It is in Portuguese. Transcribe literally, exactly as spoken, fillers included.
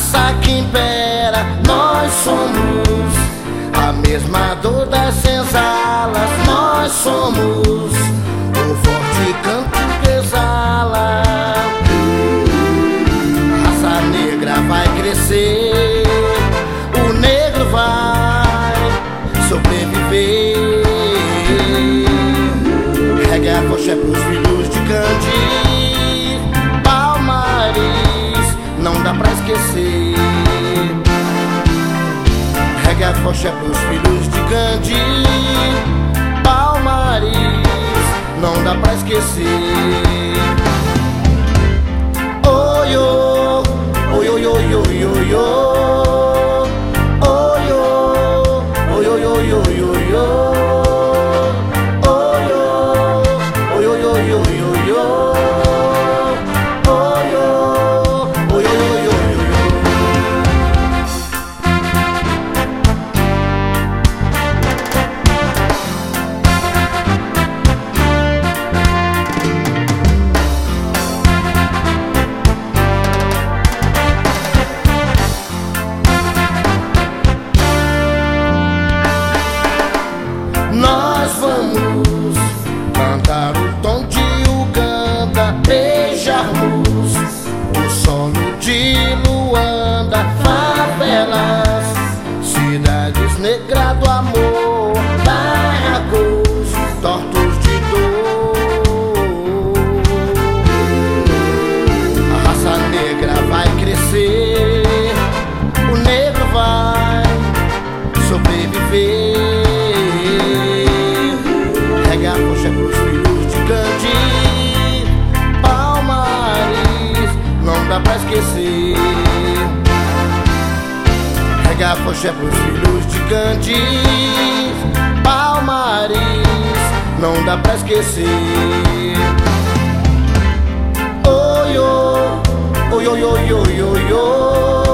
raça que impera. Nós somos a mesma dor das senzalas. Nós somos o forte canto que exala. A raça negra vai crescer, o negro vai sobreviver. Reggae afoxé pros filhos de Gandhi, Palmares, não dá pra esquecer. Reggae afoxé pros filhos de Gandhi, Palmares, não dá pra esquecer. Oi, oi, oi, oi, oi, oi, oi, oi. Nós vamos cantar o tom de Uganda, beijarmos o solo de Luanda, favelas, cidades negras do amor, barracos tortos de dor. A raça negra vai crescer, o negro vai sobreviver. Afoxé pros filhos de Gandhi, Palmares, não dá pra esquecer. Reggae afoxé pros filhos de Gandhi, Palmares, não dá pra esquecer. Oi, oi, oi, oi, oi, oi, oi.